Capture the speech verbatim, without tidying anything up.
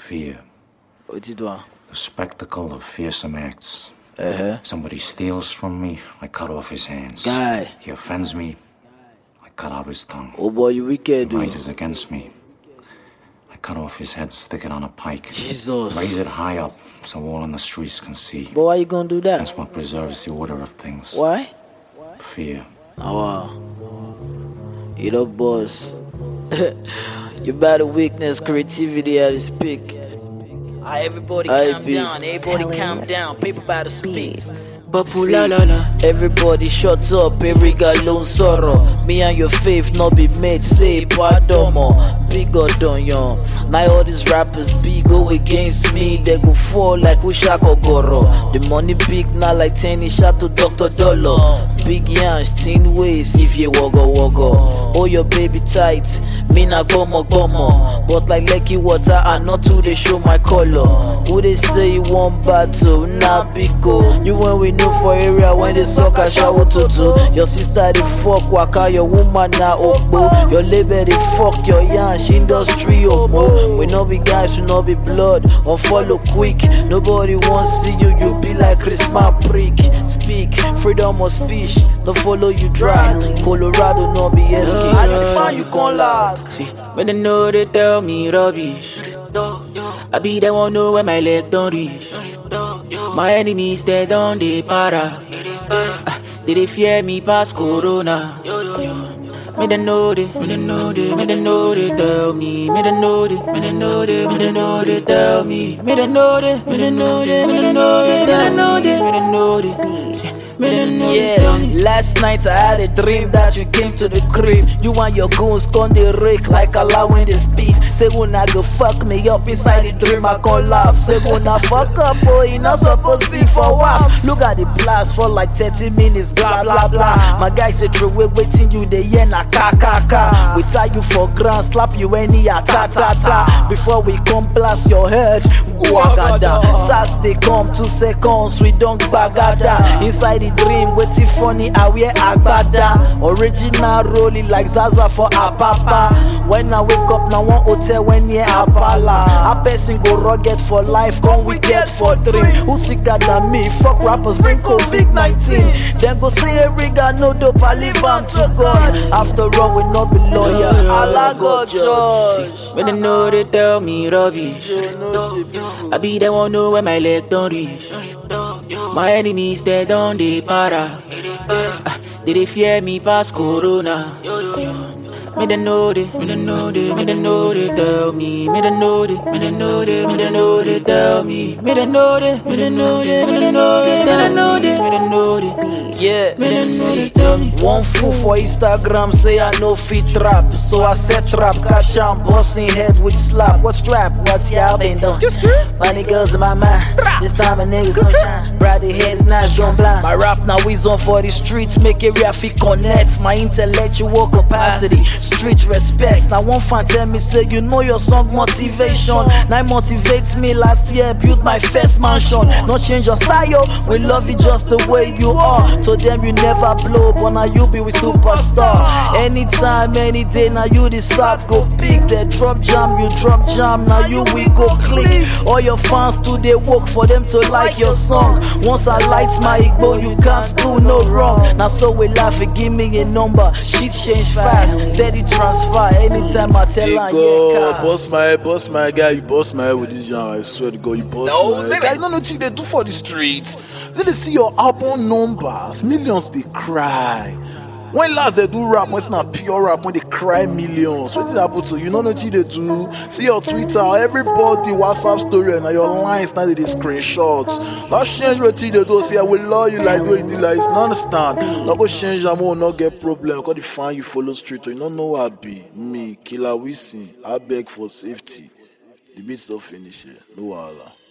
Fear. What you doing? The spectacle of fearsome acts. Uh-huh. Somebody steals from me, I cut off his hands. Guy. He offends me, I cut out his tongue. Oh boy, you wicked, He dude. rises against me, I cut off his head, stick it on a pike. Jesus. Raise it high up so all in the streets can see. But why you gonna do that? That's what preserves the order of things. Why? Fear. Oh wow. You know, boss. You better weakness, creativity at its peak. Ah, everybody I calm be down, everybody calm down. People about to speak. See, everybody shut up, every guy lone sorrow. Me and your faith not be made, say pardon more. Big God done young. Now all these rappers big go against me, they go fall like Ushako Goro. The money big now like tennis shot to Doctor Dollar. Big yans, thin waist if you woggle woggle. Oh your baby tight, me na gomo gomo. But like Lucky Water, I not to they show my color. Who they say you want battle, nah big go. You when we know for area when they suck a shower tutu. Your sister they fuck waka, your woman na okbo. Your label they fuck your yansh industry omo. We no be guys, we no be blood, unfollow quick. Nobody wants see you, you be like Christmas prick. Speak, freedom of speech, no follow you dry. Colorado no be S K. I dey find you con lag. See, when they know they tell me rubbish, I be the one know when my leg don't reach. My enemies they don't they para. Ah, they they fear me past corona. Me they know they, me they know they, me they know they tell me, me they know they, me they know they, me they know they tell me, me they know they, me they know they, me they know they, me they know they, me they know they. Yeah, last night I had a dream that you came to the crib. You and your goons con the rake like Allah when they speak. Say when I go fuck me up inside the dream I can laugh. Say when I fuck up, boy, you not supposed to be for a while. Look at the blast for like thirty minutes, blah blah blah. My guy said true, we waiting you the yen na ka ka ka. We tie you for ground, slap you any a ta ta ta. Before we come blast your head, wagada. Sass they come two seconds, we don't bagada. Inside the dream, waiting funny, I wear agbada. Original rolling like Zaza for Apapa. When I wake up, now one hotel when near Apala. A person go rugged for life, come we get for dream. Who sicker than me? Fuck rappers, bring COVID nineteen. Then go say every guy no dope, I live on to God. After all, we not be lawyer, Allah God judge. When they know they tell me rubbish, I be the one know when my leg don't reach. My enemies they don't they para. Ah, they they fear me past corona. Me they know they, me they know they, me they know they tell me, me they know they, me they know they, me they know they tell me, me they know they, me they know they, me they know they, me they know they, me they know they. Yeah, Me they know they tell me. one fool for Instagram say I no fit trap. So I set trap, catch am, busting head with slap. What strap? What's y'all been done? Money girls in my mind. This time a nigga gon' shine. Brady heads nice gon' blind. My rap now wisdom for the streets, make area fit connect. My intellectual capacity, street respect. Now one fan tell me say you know your song motivation. Now it motivates me last year, build my first mansion. Not change your style, we love you just the way you are. To them you never blow, but now you be with superstar. Anytime, any day, now you decide go pick. They drop jam, you drop jam, now you we go click. All your fans too, they work for them to like your song. Once I light my Igbo, you can't do no wrong. Now so we laugh and give me a number. Shit change fast, steady transfer. Anytime I tell her, yeah, boss my, boss my guy, you boss my with this genre. I swear to God, you boss No, my. nigga, I don't know what they do for the streets. Then they see your album numbers, millions they cry. When last they do rap, when it's not pure rap, when they cry millions. What did happen to you? You don't know what they do. See your Twitter, everybody WhatsApp story, and your lines now they screenshots. Not change what they do. See, I will love you like what you do. Like, it's not understand. Not go change them, will not get problem. Because they find you follow street. You don't know what I be. Me, Killer Wisin, I beg for safety. The beats don't finish here. No wahala.